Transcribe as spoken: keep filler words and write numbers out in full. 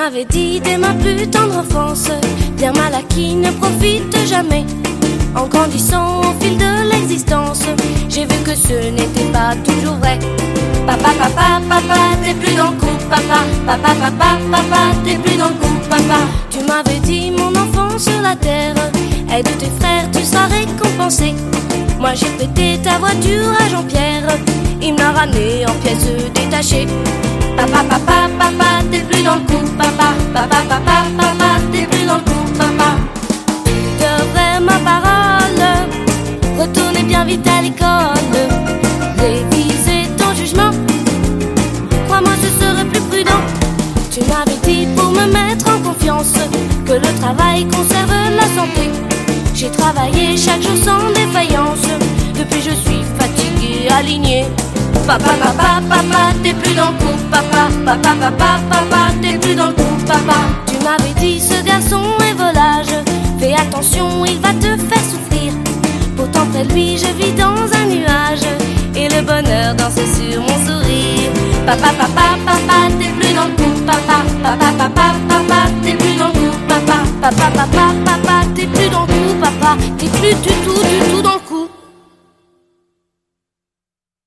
m'avais dit dès ma plus tendre enfance, bien mal acquis ne profite jamais. En grandissant au fil de l'existence, j'ai vu que ce n'était pas toujours vrai. Papa, papa, papa, t'es plus dans le coup, papa. Papa, papa, papa, t'es plus dans le coup, papa. Tu m'avais dit, mon enfant sur la terre, aide tes frères, tu seras récompensé. Moi j'ai pété ta voiture à Jean-Pierre, il me l'a ramené en pièces détachées. Papa, papa, papa, t'es plus dans le coup, papa. Papa, papa, papa, t'es plus dans le coup, papa. De vrai ma parole, retournez bien vite à l'école. Réviser ton jugement, crois-moi ce serait plus prudent. Tu m'avais dit pour me mettre en confiance que le travail conserve la santé. J'ai travaillé chaque jour sans défaillance, depuis je suis fatigué, aligné. Papa, papa, papa, t'es plus dans le coup, papa. Papa, papa, papa, t'es plus dans le coup, papa. Tu m'avais dit ce garçon est volage, fais attention, il va te faire souffrir. Pourtant près de lui je vis dans un nuage, et le bonheur danse sur mon sourire. Papa, papa, papa, t'es plus dans le coup, papa. Papa, papa, papa, t'es plus dans le coup, papa. Papa, papa,